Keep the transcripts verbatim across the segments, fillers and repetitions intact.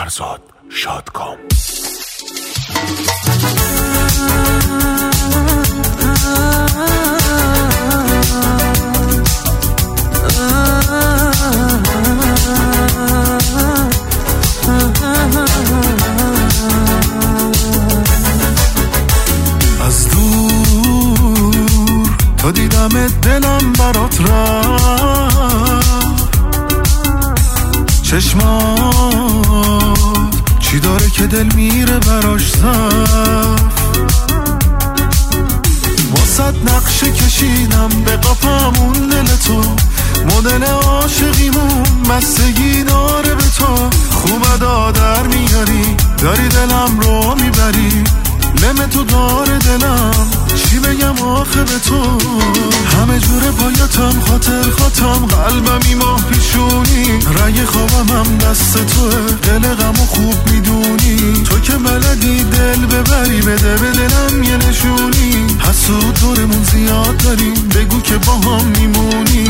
فرزاد شادکام. از دور تا دیدم دلم برات رفت، چشمات چی داره که دل میره براش صف، واسه نقشه کشیدم به قفمون دل تو، مدل عاشقیمون بستگی داره به تو، خوبه دادر میاری داری دلم رو میبری، لم تو داره دلم چی بگم آخه به تو، همه جوره پایاتم خاطر خاتم قلبم ماه پیشونی، رگ خوابم هم دست توه دل غمو خوب میدونی، تو که بلدی دل ببری بده به دلم یه نشونی، حسود دورمون زیاد داریم بگو که با هم میمونی.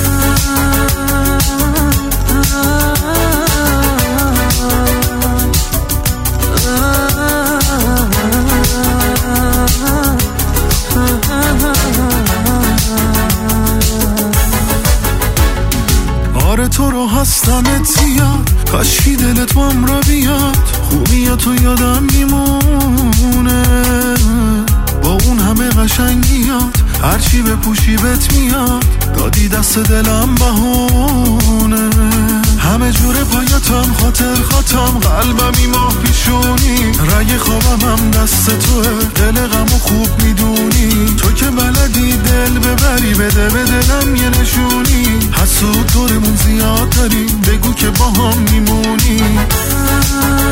آره تو رو هستم اتیاد، کاشکی دلت بام را بیاد، خوبی تو یادم میمونه با اون همه قشنگیات، هرچی بپوشی بهت میاد دادی دست دلم بهونه، همه جوره پایاتم خاطر خاتم قلبم ماه پیشونی، رگ خوابم هم دست توه دل غمو خوب میدونی، تو که بلدی دل ببری بده به دلم یه نشونی، حسود دورمون زیاد داریم بگو که با هم میمونی.